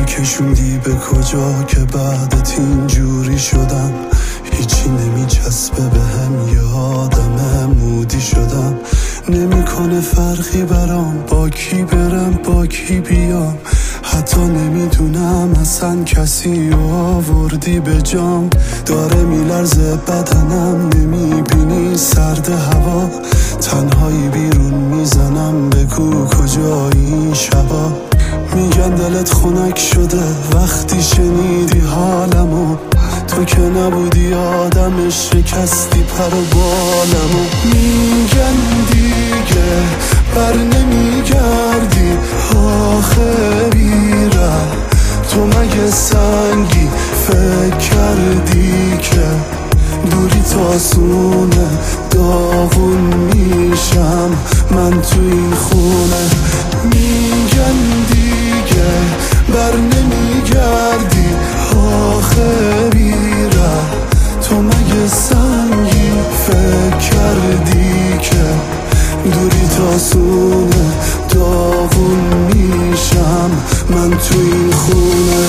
کشوندی به کجا که بعدت اینجوری شدم؟ هیچی نمیچسبه بهم، یه آدم مودی شدم. نمیکنه فرقی برام با کی برم با کی بیام، حتی نمیدونم اصلا کسی آوردی به جام. داره میلرزه بدنم، نمیبینی سرد هوا، تنهایی بیرون میزنم، بگو کجایی این شبا. میگن دلت خنک شده وقتی شنیدی حالمو، تو که نبودی آدم شکستی پر و بالمو. میگن دیگه بر نمیگردی، آخه بیره تو مگه سنگی؟ فکر کردی که دوری تاسونه داغون میشم من تو این خونه. میگن دیگه بر نمیگردی، آخه بیره تو مگه سنگی؟ فکر کردی که دوری تاسونه داغون میشم من تو این خونه.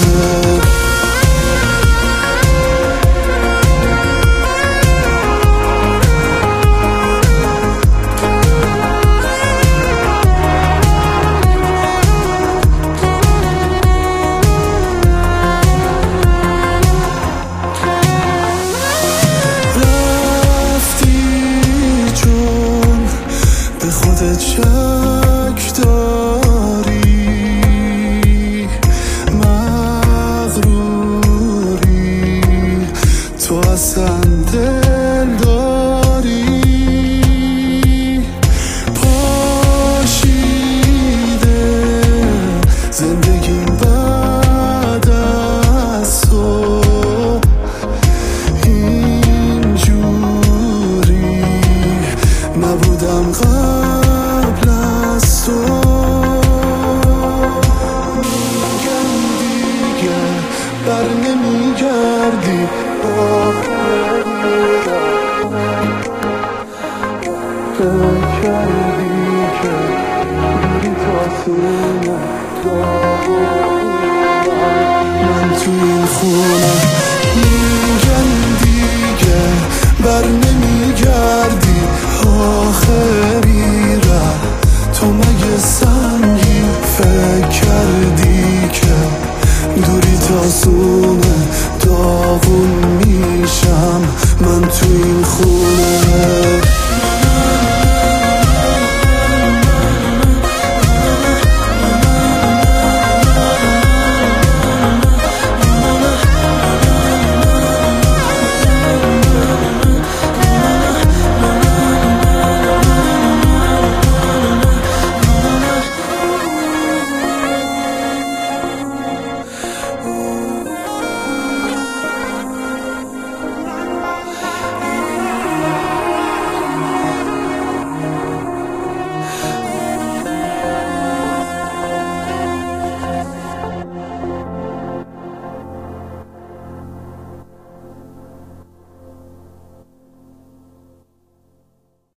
خودت شک داری، مغروری، تو اصلا دل داری. پاشیده زندگیم بعد از تو اینجوری نبودم قبل از تو. میگن دیگه بر نمیگردی، فکر کردی که دوری تاسونه من تو این خونه. میگن دیگه بر نمیگردی، آخه